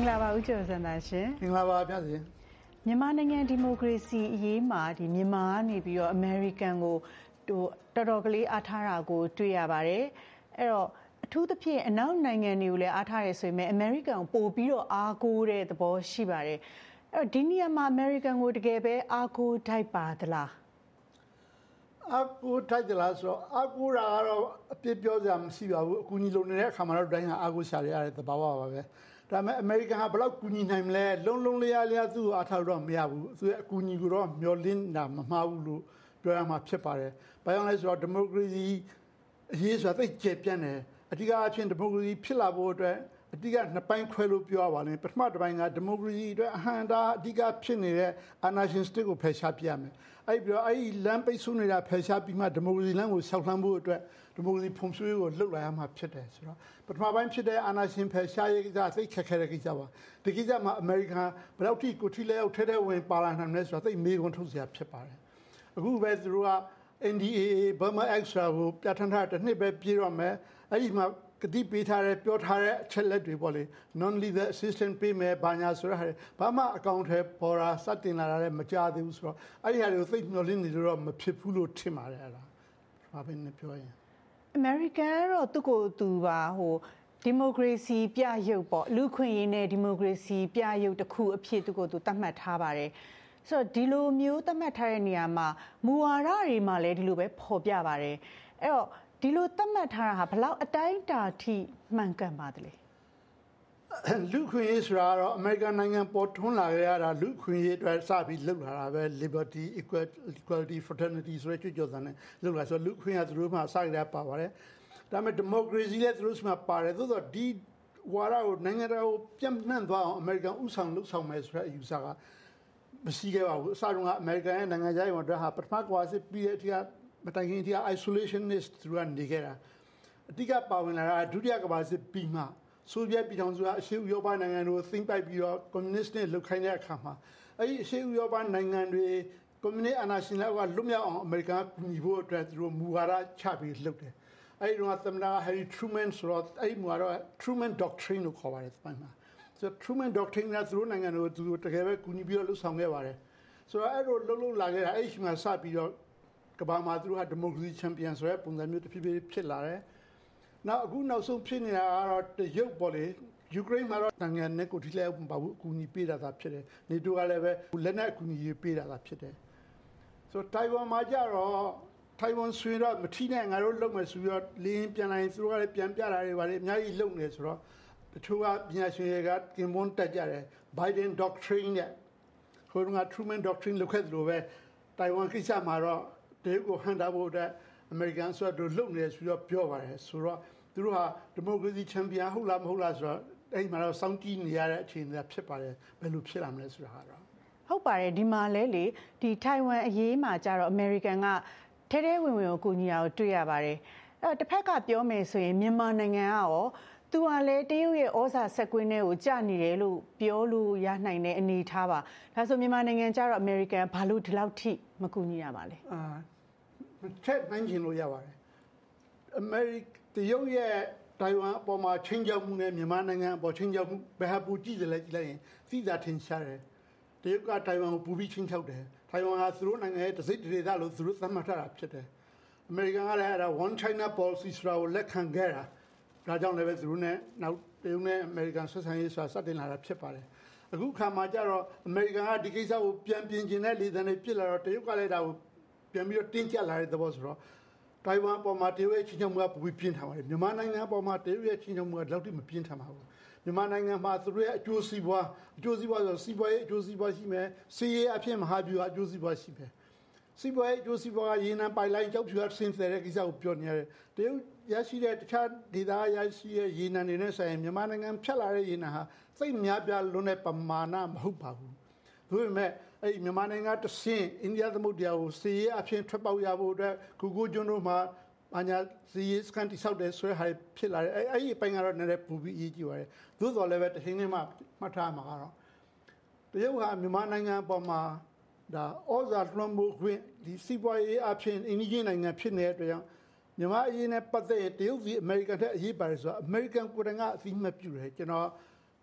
္ဂလာပါဦးကျော်စံသာရှင်မင်္ဂလာပါဗျာရှင်မြန်မာနိုင်ငံဒီမိုကရေစီအရေးမှာဒီမြန်မာကနေပြီးတော့အမေရိကန်ကိုတော်တော်ကလေးအားထားတာကိုတွေ့ရပါတယ်အဲ့တော့အထူးသဖြင့်အနောက်နိုင်ငံတွေကိုလည်းအားထားရဆိုပေမဲ့အမေရိကန်ကိုပို့ပြီးတော့အားကိုးတဲ့သဘောရှိပါတယ်အဲ့တော့ဒီနေရာမှာအမေရိကန်ကိုတကယ်ပဲအားကိုးထိုက်ပါသလားအားကိုးထိုက်သလားဆိုတော့အားကိုးတာကတော့အပြစ်ပြောစရာမရှိပါဘူးအကူအညီလိုနေတဲ့အခါမှာတော့တိုင်းဟာအားကိုးရှာရတဲ့သဘာဝပါပဲဒါပေမဲ့အမေရိကန်ကဘယ်လောက်ကူညီနိုင်မလဲလုံးလျားသူ့ကိုအားထားတော့မရဘူးသူရဲ့အကူအညီကိုတော့မျှော်လင့်တာမမှားဘူးလို့ပြောရမှာဖြစ်ပါတယ်ဘာကြောင့်လဲဆိုတော့ဒီမိုကရေစီအရေးဆိုတာသိကျပြန့်တယ်အဓိကအဖြစ်ဒီမိုကရေစီဖြစ်လာဖို့အတွက်အဓိကနှစ်ပိုင်းခွဲလို့ပြောရပါလိမ့်ပထမတစ်ပိုင်းကဒီမိုကရေစီအတွက်အဟံတာအဓိကဖြစ်နေတဲ့အာဏာရှင်စတစ်ကိုဖယ်ရှားပြရမယ်အဲ့ပြီးတော့အဲ့ဒီလမ်းပိတ်ဆို့နေတာဖယ်ရှားပြီးမှဒီမိုကရေစီလမ်းကိုဆောက်လှမ်းဖို့အတွက်ဒီမိုကရေစီဖွံ့ဖြိုးရေးကိုလှုပ်လာရမှာဖြစ်တယ်ဆိုတော့ပထမပိုင်းဖြစ်တဲ့အာဏာရှင်ဖယ်ရှားရေးကသိခက်ခဲတဲ့ကိစ္စပါဒီကိစ္စမှာအမေရိကန်ဘယ်လောက်ထိကိုထိလဲရောက်ထဲဝင်ပါလာနိုင်လဲဆိုတော့သိမေးခွန်းထုတ်စရာဖြစ်ပါတယ်အခုပဲသူတို့က NDAA Burma Act ကိုပြဋ္ဌာန်းထားတဲ့နှစ်ပဲပြည့်တော့မယ်အဲ့ဒီမှာကတိပေးထားတဲ့ပြောထားတဲ့အချက်လက်တွေပေါ့လေ non lethal assistance ပေးမယ်ဘာညာဆိုတော့ဘာမှအကောင့်ထဲပေါ်တာစတင်လာတာလည်းမကြသေးဘူးဆိုတော့အဲ့ဒီဟာတွေကိုသိမျှော်လင့်နေလို့တော့မဖြစ်ဘူးလို့ထင်ပါတယ်အဲ့ဒါဘာပဲနဲ့ပြောရင်အမေရိကန်ကတော့သူ့ကိုယ်သူပါဒီမိုကရေစီပြရုပ်ပေါ့လူခွင့်ရေးနဲ့ဒီမိုကရေစီပြရုပ်တစ်ခုအဖြစ်သူ့ကိုယ်သူသတ်မှတ်ထားပါတယ်ဆိုတော့ဒီလိုမျိုးသတ်မှတ်ထားတဲ့နေရာမှာမူဝါဒတွေမှာလည်းဒီလိုပဲပေါ်ပြပါတယ်အဲ့တော့ဒီလိုသတ်မှတ်ထားတာဟာဘယ်လောက်အတိုင်းအတာထိမှန်ကန်ပါသလဲလူခွင့်ရေးဆိုတာတော့အမေရိကန်နိုင်ငံပေါ်ထွန်းလာခဲ့ရတာလူခွင့်ရေးအတွက်စပြီးလှုပ်လာတာပဲ liberty equality fraternity ဆိုတဲ့ကြွကြော်သံနဲ့လှုပ်လာဆိုလူခွင့်ရသူတို့မှစကြရပါပါတယ်ဒါပေမဲ့ democracy လည်းသူတို့မှပါတယ်သို့သောဒီဝါဒကိုနိုင်ငံတော်ကိုပြန့်နှံ့သွားအောင်အမေရိကန်ဥဆောင်လှုပ်ဆောင်မယ်ဆိုတဲ့အယူဆကမရှိခဲ့ပါဘူးအစတုန်းကအမေရိကန်ရဲ့နိုင်ငံခြားရေးဝန်ကြီးဟာပထမကမ္ဘာစစ်ပြီးတဲ့အထိကမတိုင်ခင်အထိက isolationist သူကနေခဲ့တာအဓိကပါဝင်လာတာဒုတိယကမ္ဘာစစ်ပြီးမှဆိုဗီယက်ပြည်ထောင်စုကအရှေ့ဥရောပနိုင်ငံတို့သိမ်းပိုက်ပြီးတော့ကွန်မြူနစ်နဲ့လှုပ်ခိုင်းတဲ့အခါမှာအဲ့ဒီအရှေ့ဥရောပနိုင်ငံတွေကွန်မြူနစ်အာဏာရှင်တွေကလွတ်မြောက်အောင်အမေရိကန်ကကူညီဖို့အတွက်သူတို့မူဝါဒချပြီးလှုပ်တယ်အဲ့ဒီတော့သမ္မတ Harry Truman ဆိုတော့အဲ့ဒီမူဝါဒ Truman Doctrine လို့ခေါ်ပါတယ်ဒီမှာဆိုတော့ Truman Doctrine ကသူတို့နိုင်ငံတို့သူတို့တကယ်ပဲကူညီပြီးတော့လှုပ်ဆောင်ခဲ့ပါတယ်ဆိုတော့အဲ့လိုလှုပ်လာခဲ့တာအဲ့ဒီမှာစပြီးတော့ကမ္ဘာမှာသူတို့ကဒီမိုကရေစီချန်ပီယံဆိုတဲ့ပုံစံမျိုးတစ်ဖြည်းဖြည်းဖြစ်လာတယ်။နောက်အခုနောက်ဆုံးဖြစ်နေတာကတော့တရုတ်ပေါ့လေယူကရိန်းမှာတော့နိုင်ငံနဲ့ကိုထိလဲမပါဘူးအကူအညီပေးတာသာဖြစ်တယ်။နေတိုးကလည်းပဲလက်နက်အကူအညီပေးတာသာဖြစ်တယ်။ဆိုတော့တိုင်ဝမ်မှာကြတော့တိုင်ဝမ်ဆွေတော့မထီးနဲ့ငါတို့လုံမယ်ဆိုပြီးတော့လင်းပြန်လာရင်သူတို့ကလည်းပြန်ပြတာတွေပါလေအများကြီးလုံနေဆိုတော့တချို့ကပညာရှင်တွေကကင်မွန်းတက်ကြတယ် Biden Doctrine နဲ့ခေါင်းက Truman Doctrine လောက်ခဲ့တယ်လို့ပဲတိုင်ဝမ်ကိစ္စမှာတော့တရုတ်ကိုဟန်တာဖို့တဲ့အမေရိကန်ဆိုတော့လုံနေဆိုတော့ပြောပါတယ်ဆိုတော့သူတို့ဟာဒီမိုကရေစီချန်ပီယံဟုတ်လားမဟုတ်လားဆိုတော့အဲ့မှာတော့စောင့်ကြည့်နေရတဲ့အခြေအနေဖြစ်ပါတယ်ဘယ်လိုဖြစ်လာမလဲဆိုတာကတော့ဟုတ်ပါတယ်ဒီမှာလဲလေဒီထိုင်ဝမ်အရေးမှာကြတော့အမေရိကန်ကထဲထဲဝင်ဝင်ကိုကူညီတာကိုတွေ့ရပါတယ်အဲ့တော့တစ်ဖက်ကပြောမယ်ဆိုရင်မြန်မာနိုင်ငံကရောသူကလည်းတရုတ်ရဲ့ဩဇာဆက်ကွင်းတွေကိုကြာနေတယ်လို့ပြောလို့ရနိုင်တဲ့အနေအထားပါဒါဆိုမြန်မာနိုင်ငံကျတော့အမေရိကန်ဘာလို့ဒီလောက်ထိမကူညီရပါလဲချက်နိုင်ချင်လို့ရပါတယ်အမေရိကတရုတ်ရဲ့တိုင်ဝမ်အပေါ်မှာချင်းချောက်မှုနဲ့မြန်မာနိုင်ငံအပေါ်ချင်းချောက်မှုဘယ်ဟာပူကြည့်တယ်လဲကြည့်လိုက်ရင်သိသာထင်ရှားတယ်တရုတ်ကတိုင်ဝမ်ကိုပူပြီးချင်းချောက်တယ်တိုင်ဝမ်ကသူတို့နိုင်ငံရဲ့တစိမ့်ဒေသလို့သူတို့သတ်မှတ်ထားတာဖြစ်တယ်အမေရိကန်ကလည်းအဲ့ဒါ one China policy ဆိုတာကိုလက်ခံခဲ့တာဒါကြောင့်လည်းပဲသူတို့နဲ့နောက်တရုတ်နဲ့အမေရိကန်ဆက်ဆံရေးဆိုတာစတင်လာတာဖြစ်ပါတယ်အခုခါမှာကျတော့အမေရိကန်ကဒီကိစ္စကိုပြန်ပြင်ကျင်တဲ့လေသံတွေပြစ်လာတော့တရုတ်ကလည်းဒါကိုပြန်ပြီးတော့တင်းကျပ်လာတဲ့သဘောဆိုတော့တိုင်ဝမ်ပေါ်မှာတရုတ်ရဲ့ချင်းချောက်မှုကပူပြီးပြင်းထန်ပါတယ်မြန်မာနိုင်ငံပေါ်မှာတရုတ်ရဲ့ချင်းချောက်မှုကလောက်တိမပြင်းထန်ပါဘူးမြန်မာနိုင်ငံမှာသူတို့ရဲ့အကျိုးစီးပွားဆိုစီးပွားရေးအကျိုးစီးပွားရှိမယ်စီးရေးအဖြစ်မဟာဗျူဟာအကျိုးစီးပွားရှိမယ်စီးပွားရေးအကျိုးစီးပွားကရေနံပိုင်လိုင်းကြောက်ဖြူကဆင်းသက်တဲ့ကိစ္စကိုပြောနေရတယ်တရုတ်ရရှိတဲ့တခြားဒေသရရှိတဲ့ရေနံတွေနဲ့ဆိုင်ရင်မြန်မာနိုင်ငံဖြတ်လာတဲ့ရေနံဟာစိတ်များပြားလွန်းတဲ့ပမာဏမဟုတ်ပါဘူးဒါပေမဲ့အဲ့မြန်မာနိုင်ငံတဆင့်အိန္ဒိယသမုဒ္ဒရာကိုစီးရေးအဖြစ်ထွက်ပေါက်ရဖို့အတွက်ကူကိုကျွန်းတို့မှာအညာစီးရေးစကန်တိဆောက်တဲ့ဆွဲဟာဖြစ်လာတယ်အဲ့ဒီအပိုင်းကတော့နည်းနည်းပူပြီးအရေးကြီးပါတယ်သို့တော်လည်းပဲတစ်ချိန်နဲ့မှမှတ်ထားမှာကတော့တရုတ်ဟာမြန်မာနိုင်ငံပေါ်မှာဒါဩဇာလွှမ်းမိုးခွင့်ဒီစီးပွားရေးအဖြစ်အင်ဂျင်နိုင်ငံဖြစ်နေတဲ့အတွက်ကြောင့်မြန်မာအရေးနဲ့ပတ်သက်ရင်တရုတ်စီအမေရိကန်ထက်အရေးပါတယ်ဆိုတော့အမေရိကန်ကိုယ်တိုင်ကအသိမှတ်ပြုတယ်ကျွန်တော်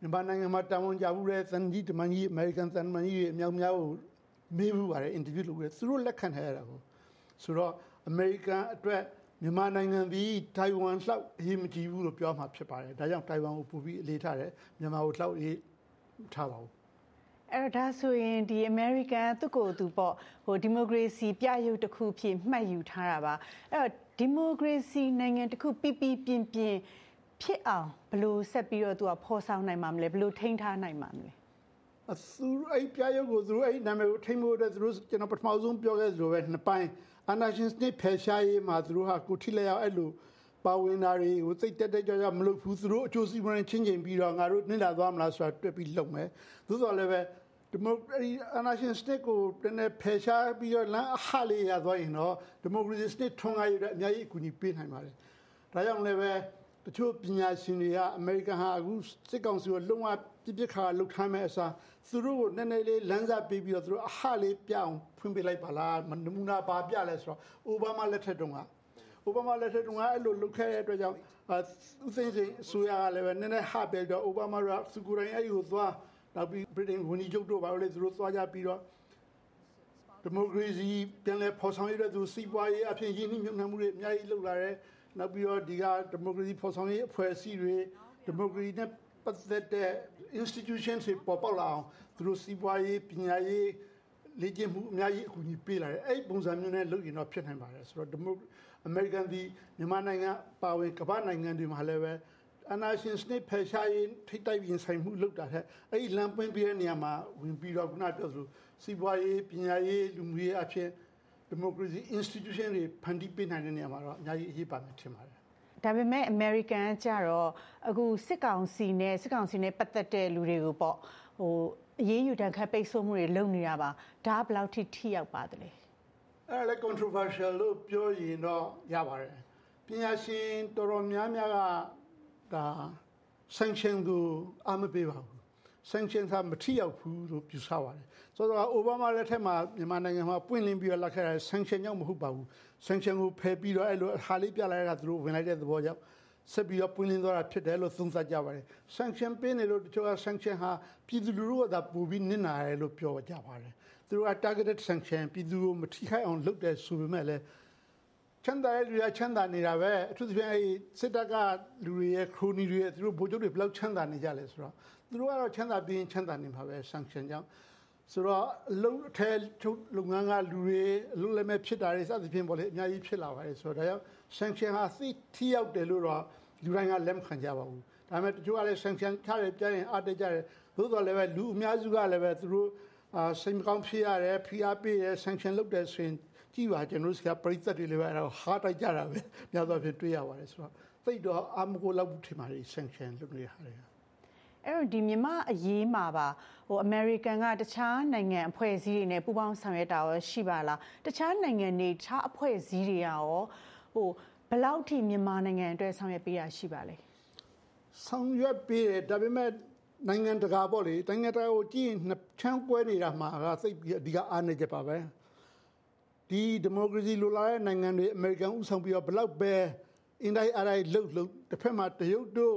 မြန်မာနိုင်ငံမှာတာဝန်ကျမှုတဲ့သံကြီးတမန်ကြီးအမေရိကန်သံမန်ကြီးအမြောက်များကိုမေးမှုပါတယ်အင်တာဗျူးလုပ်ပြီးသူတို့လက်ခံထားရတာကိုဆိုတော့အမေရိကန်အတွက်မြန်မာနိုင်ငံသည်တိုင်ဝမ်လောက်အရေးမကြီးဘူးလို့ပြောမှာဖြစ်ပါတယ်ဒါကြောင့်တိုင်ဝမ်ကိုပို့ပြီးအလေးထားတယ်မြန်မာကိုလောက်ရေးထားပါဘူးအဲ့ဒါဆိုရင်ဒီ American သူ့ကိုယ်သူပေါ့ဟိုဒီမိုကရေစီပြရုပ်တစ်ခုဖြစ်မှတ်ယူထားတာပါအဲ့တော့ဒီမိုကရေစီနိုင်ငံတစ်ခုပြပြပြင်းပြင်းဖြစ်အောင်ဘယ်လိုဆက်ပြီးတော့သူကဖော်ဆောင်နိုင်မှာမလဲဘယ်လိုထိန်းထားနိုင်မှာမလဲသူအဲ့ပြရုပ်ကိုသူအဲ့နာမည်ကိုထိန်းဖို့အတွက်သူတို့ကျွန်တော်ပထမဆုံးပြောခဲ့သလိုပဲနှစ်ပိုင်းအာနာရှင်စနစ်ဖယ်ရှားရေးမှာသူတို့ဟာကိုထိလက်ရောက်အဲ့လိုပါဝင်တာတွေကိုသိတက်ကြမလုပ်ဘူးသူတို့အကျိုးစီးပွားရေးချင်းချင်းပြီးတော့ငါတို့နှိမ့်လာသွားမလားဆိုတာတွေ့ပြီးလုပ်မယ်သို့တော်လည်းပဲဒီမိုကရေစီအာဏာရှင်စနစ်ကိုတနေ့ဖယ်ရှားပြီးတော့လမ်းအဟလေးရသွားရင်တော့ဒီမိုကရေစီစနစ်ထွန်းကားရတဲ့အများကြီးအကူအညီပေးနိုင်ပါတယ်ဒါကြောင့်လည်းပဲတချို့ပညာရှင်တွေကအမေရိကန်ဟာအခုစစ်ကောင်စီကိုလုံးဝပြစ်ခါလှုပ်ခမ်းမဲ့အစားသူတို့ကိုနည်းနည်းလေးလမ်းစာပေးပြီးတော့သူတို့အဟလေးပြအောင်ဖွင့်ပေးလိုက်ပါလားနမူနာပါပြလဲဆိုတော့အိုဘားမားလက်ထက်တုန်းကအဲ့လိုလုပ်ခဲ့တဲ့အတွက်ကြောင့်ဦးသိန်းစိန်အစိုးရကလည်းပဲနည်းနည်းဟပဲတော့အိုဘားမားကသူကိုယ်တိုင်အဲ့ဒီကိုသွားနောက်ပြီးဗြိတိန်ဝန်ကြီးချုပ်တို့ဘာလို့လဲသူတို့သွားကြပြီးတော့ဒီမိုကရေစီပြန်လည်ဖော်ဆောင်ရတဲ့သူစီးပွားရေးအဖြစ်ရင်းနှီးမြှုပ်နှံမှုတွေအများကြီးလုပ်လာတယ်နောက်ပြီးတော့ဒီကဒီမိုကရေစီဖော်ဆောင်ရေးအဖွဲ့အစည်းတွေဒီမိုကရေစီနဲ့ပတ်သက်တဲ့ institution တွေပေါ်ပေါက်လာအောင်သူတို့စီးပွားရေးပညာရေးလေ့ကျင့်မှုအများကြီးအကူအညီပေးလာတယ်အဲ့ပုံစံမျိုးနဲ့လုပ်ရင်တော့ဖြစ်နိုင်ပါတယ်ဆိုတော့အမေရိကန်ဒီမြန်မာနိုင်ငံပါဝင်ကမ္ဘာနိုင်ငံတွေမှာလည်းပဲအနာရှင်စနစ်ဖယ်ရှားရေးထိတိုက်ရင်ဆိုင်မှုလုပ်တာတဲ့အဲ့ဒီလမ်းပွင့်ပြတဲ့နေရာမှာဝင်ပြီးတော့ခုနပြောသလိုစီးပွားရေးပညာရေးလူမှုရေးအဖြစ်ဒီမိုကရေစီ institution တွေဖန်တီးပေးနိုင်တဲ့နေရာမှာတော့အများကြီးအရေးပါမယ်ထင်ပါတယ်ဒါပေမဲ့ American ကျတော့အခုစစ်ကောင်စီနဲ့ပတ်သက်တဲ့လူတွေကိုပေါ့ဟိုအရေးယူတန်းခတ်ပိတ်ဆို့မှုတွေလုပ်နေတာပါဒါဘယ်လောက်ထိရောက်ပါသလဲအဲ့လည်း controversial လို့ပြောရင်တော့ရပါတယ်ပညာရှင်တော်တော်များများကဒါ sanction ကိုအမပေးပါဘူး sanction ကမထိရောက်ဘူးလို့ပြောထားပါတယ်ဆိုတော့အိုဘားမားလက်ထက်မှာမြန်မာနိုင်ငံမှာပွင့်လင်းပြီးတော့လက်ခဲ့တဲ့ sanction ကြောင့်မဟုတ်ပါဘူး sanction ကိုဖယ်ပြီးတော့အဲ့လိုဟာလေးပြလိုက်တာသူတို့ဝင်လိုက်တဲ့သဘောကြောင့်ဆက်ပြီးတော့ပွင့်လင်းသွားတာဖြစ်တယ်လို့သုံးသပ်ကြပါတယ် sanction ပေးနေလို့တချို့က sanction ဟာပြည်သူလူထုကသာပူပြီးနစ်နာတယ်လို့ပြောကြပါတယ်သူတို့က targeted sanction ပြည်သူကိုမထိခိုက်အောင်လုပ်တယ်ဆိုပေမဲ့လည်းချမ်းသာတဲ့လူရချမ်းသာနေတာပဲအထူးသဖြင့်အဲ့စစ်တပ်ကလူတွေရဲ့ခရိုနီတွေရဲ့သူတို့ဗိုလ်ချုပ်တွေဘယ်လောက်ချမ်းသာနေကြလဲဆိုတော့သူတို့ကတော့ချမ်းသာပြီးချမ်းသာနေမှာပဲ sanction ကြောင့်ဆိုတော့အလုံးအထဲချုပ်လုပ်ငန်းကလူတွေအလုံးလည်းမဲ့ဖြစ်တာတွေစသဖြင့်ပေါ့လေအများကြီးဖြစ်လာပါတယ်ဆိုတော့ဒါကြောင့် sanction ဟာသိထိရောက်တယ်လို့တော့လူတိုင်းကလက်မခံကြပါဘူးဒါပေမဲ့တချို့ကလည်း sanction ထားတယ်ပြရင်အားတကြတယ်သို့တော်လည်းပဲလူအများစုကလည်းပဲသူတို့စိတ်မကောင်းဖြစ်ရတယ်ဖိအားပေးတယ် sanction လုပ်တယ်ဆိုရင်ကြည့်ပါကျွန်တော်တို့ကပရိသတ်တွေလည်းပဲအဲ့ဒါဟာတိုက်ကြတာပဲများသောအားဖြင့်တွေ့ရပါတယ်ဆိုတော့သိတော့အမကိုလောက်ထင်ပါတယ် sanction လုပ်နေရတယ်အဲ့တော့ဒီမြန်မာအရေးမှာပါဟို American ကတခြားနိုင်ငံအဖွဲ့အစည်းတွေနဲ့ပူးပေါင်းဆောင်ရွက်တာရောရှိပါလားတခြားနိုင်ငံတွေတခြားအဖွဲ့အစည်းတွေရောဟိုဘယ်လောက်ထိမြန်မာနိုင်ငံအတွက်ဆောင်ရွက်ပေးရရှိပါလဲဆောင်ရွက်ပေးတယ်ဒါပေမဲ့နိုင်ငံတကာပေါ့လေနိုင်ငံတကာကိုကြည့်ရင်နှစ်ချမ်းကွဲနေတာမှာကသိပြီးအဓိကအားနေချက်ပါပဲဒီမိုကရေစီလိုလားတဲ့နိုင်ငံတွေအမေရိကန်ဥဆောင်ပြီးတော့ဘလောက်ပဲအင်တိုင်းအားတိုင်းလှုပ်တစ်ဖက်မှာတရုတ်တို့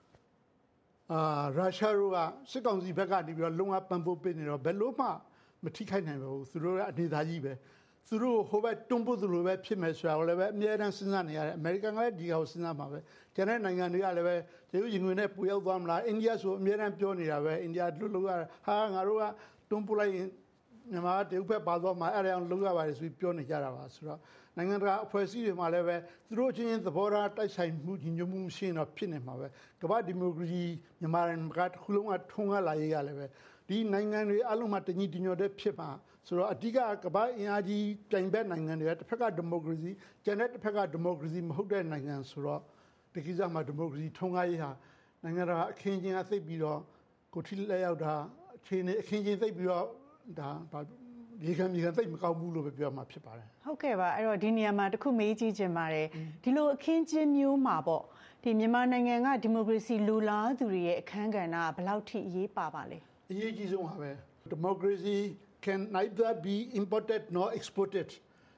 ရုရှားတို့ကစစ်ကောင်စီဘက်ကနေပြီးတော့လုံအောင်ပံ့ပိုးပေးနေတော့ဘယ်လို့မှမထိခိုက်နိုင်ပါဘူးသူတို့ကအနေသားကြီးပဲသူတို့ဟိုဘက်တွန်းပို့သူလိုပဲဖြစ်မယ်ဆိုတာကိုလည်းပဲအများအားစဉ်းစားနေရတယ်အမေရိကန်ကလည်းဒီဟာကိုစဉ်းစားမှာပဲကျန်တဲ့နိုင်ငံတွေကလည်းပဲတရုတ်ရင်ငွေနဲ့ပူရောက်သွားမလားအိန္ဒိယဆိုအများအားပြောနေတာပဲအိန္ဒိယတို့လို့ကဟာငါတို့ကတွန်းပို့လိုက်ရင်မြန်မာတရုတ်ဘက်ပါသွားမှာအဲ့ဒါအောင်လုပ်ရပါတယ်ဆိုပြီးပြောနေကြတာပါဆိုတော့နိုင်ငံတကာအဖွဲ့အစည်းတွေမှာလည်းပဲသူတို့ချင်းသဘောထားတိုက်ဆိုင်မှုညီညွတ်မှုရှိရင်တော့ဖြစ်နေမှာပဲကမ္ဘာဒီမိုကရေစီမြန်မာနိုင်ငံတစ်ခုလုံးကထုံးကားလာရေးရလည်းပဲဒီနိုင်ငံတွေအလုံးမှာတညီတညွတ်တဲ့ဖြစ်မှာဆိုတော့အဓိကကမ္ဘာအင်အားကြီးပြိုင်ဘက်နိုင်ငံတွေကတစ်ဖက်ကဒီမိုကရေစီကျန်တဲ့တစ်ဖက်ကဒီမိုကရေစီမဟုတ်တဲ့နိုင်ငံဆိုတော့ဒီကိစ္စမှာဒီမိုကရေစီထုံးကားရေးဟာနိုင်ငံတကာအခင်းကျင်းအသိပြီးတော့ကိုထိလက်ရောက်တာအခြေအနေအခင်းကျင်းသိပြီးတော့ဒါရေခံသိမကောင်းဘူးလို့ပဲပြောမှာဖြစ်ပါတယ်ဟုတ်ကဲ့ပါအဲ့တော့ဒီနေရာမှာတခုမေးကြည့်ချင်ပါတယ်ဒီလိုအခင်းကျင်းမျိုးမှာပေါ့ဒီမြန်မာနိုင်ငံကဒီမိုကရေစီလူလားသူတွေရဲ့အခမ်းကဏ္ဍကဘယ်လောက်ထိအရေးပါပါလဲအရေးကြီးဆုံးပါပဲ democracy can neither be imported nor exported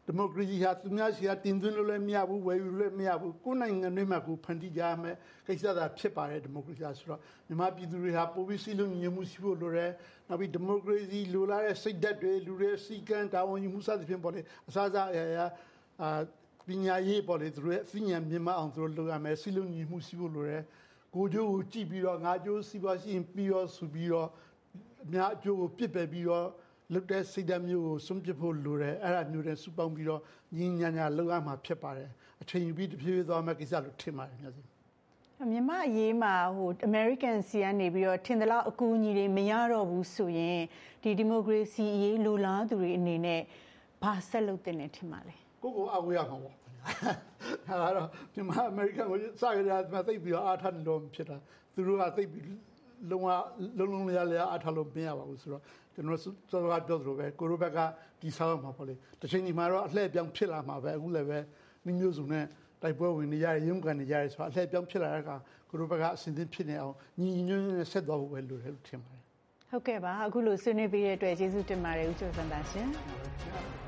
ဒီမိုကရေစီဟာသူများစီကတင်သွင်းလို့လည်းမရဘူးဝယ်ယူလို့လည်းမရဘူးကိုယ်နိုင်ငံတွင်းမှာကိုဖန်တီးကြရမယ်ကိစ္စသာဖြစ်ပါတယ်ဒီမိုကရေစီဆိုတော့မြန်မာပြည်သူတွေဟာပိုပြီးစည်းလုံးညီညွတ်မှုရှိဖို့လိုတယ်နောက်ပြီးဒီမိုကရေစီလိုလားတဲ့စိတ်ဓာတ်တွေလူတွေစီကံတာဝန်ယူမှုစသဖြင့်ပေါ့လေအစားအစာပညာရေးပေါ့လေသူတို့ရဲ့အသိဉာဏ်မြင့်မားအောင်သူတို့လုပ်ရမယ်စည်းလုံးညီမှုရှိဖို့လိုတယ်ကိုကျိုးကိုကြည့်ပြီးတော့ငါကျိုးစီးပွားရှိရင်ပြီးတော့ဆိုပြီးတော့အများအကျိုးကိုပြစ်ပယ်ပြီးတော့လုတဲ့စိတ်ဓာတ်မျိုးကိုစွန့်ပစ်ဖို့လိုတယ်အဲ့ဒါမျိုးတွေစုပေါင်းပြီးတော့ညီညာညာလုပ်ရမှာဖြစ်ပါတယ်အချိန်ယူပြီးတဖြည်းဖြည်းသွားမယ်ကိစ္စလို့ထင်ပါတယ်များစီမြန်မာအရေးမှာAmerican စီကနေပြီးတော့ထင်သလောက်အကူအညီတွေမရတော့ဘူးဆိုရင်ဒီမိုကရေစီအရေးလိုလားသူတွေအနေနဲ့ဘာဆက်လုပ်တင်နေထင်ပါလဲကိုအားကိုးရမှာပေါ့ဒါကတော့မြန်မာ American ကိုစကြရမှာသိပြီးတော့အားထားလို့ဖြစ်တာသူတို့ကသိပြီးလုံးလျားအားထားလို့မရပါဘူးဆိုတော့ကျွန်တော်စောစောကပြောသလိုပဲကိုရိုဘက်ကဒီဆောက်မှာပေါ့လေတစ်ချိန်ဒီမှာတော့အလှည့်ပြောင်းဖြစ်လာမှာပဲအခုလည်းပဲမျိုးစုံနဲ့တိုက်ပွဲဝင်နေရရုံးကန်နေရတယ်ဆိုတော့အလှည့်ပြောင်းဖြစ်လာတဲ့အခါကိုရိုဘက်ကအစဉ်သင်းဖြစ်နေအောင်ညီညွတ်နဲ့ဆက်သွားဖို့ပဲလိုတယ်လို့ထင်ပါတယ်ဟုတ်ကဲ့ပါအခုလိုဆွေးနွေးပေးတဲ့အတွက်ကျေးဇူးတင်ပါတယ်ဦးကျော်စံသာရှင်